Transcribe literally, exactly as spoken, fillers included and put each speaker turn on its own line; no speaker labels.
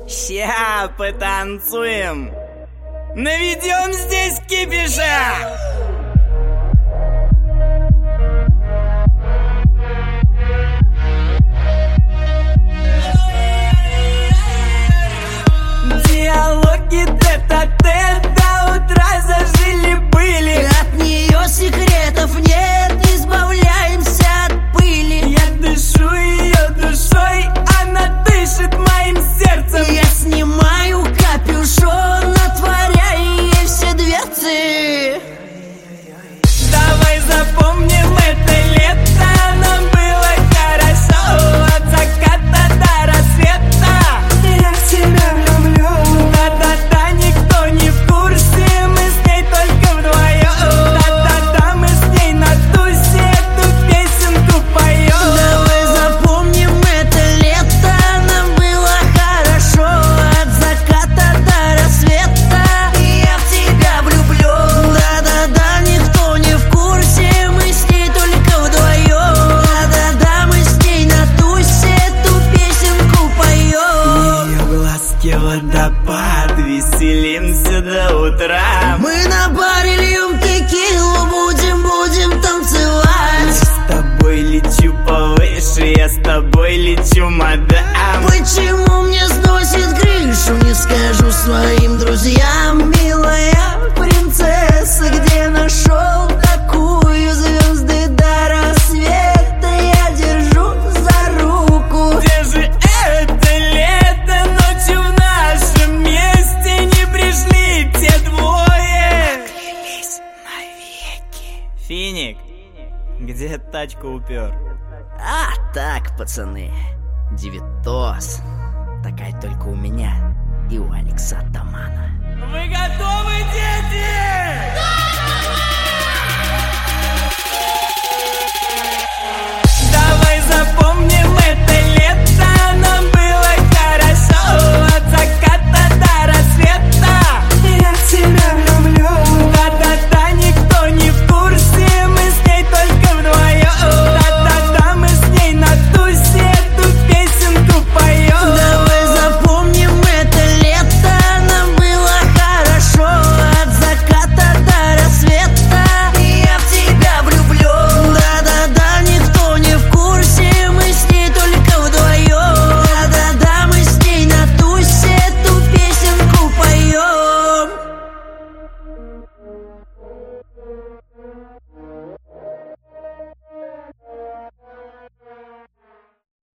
Ща потанцуем, наведем здесь кипиша. Диалоги тет-а-тет до утра зажили-были.
От нее секретов нет, избавляемся от пыли.
Я дышу ее душой, она дышит моим сердцем.
Я снимаю капюшон, отворяя ей все дверцы.
Давай запомним это лето, нам было хорошо. От заката до рассвета я в тебя влюблю. Да-да-да, никто не в курсе, мы с ней только вдвоем. Да-да-да, мы с ней на тусе эту песенку поем.
Давай запомним это лето, нам было хорошо. От заката до рассвета я в тебя влюблю. Да-да-да, никто не в курсе, мы с ней только вдвоем. Да-да-да, мы с ней на тусе эту песенку поем.
Ее глазки водопад, веселимся до утра.
Мы на баре льем текилу, будем, будем танцевать.
С тобой лечу повыше, я с тобой лечу, мадам.
Почему мне сносит крышу, не скажу своим друзьям. Милая принцесса, где нашел такую? Звезды до рассвета я держу за руку.
Где же это лето? Ночью в нашем месте не пришли те двое. Поклялись навеки. Финик, где тачку упер?
А так, пацаны, девятос. Такая только у меня и у Алекса Атамана.
Вы готовы, дети?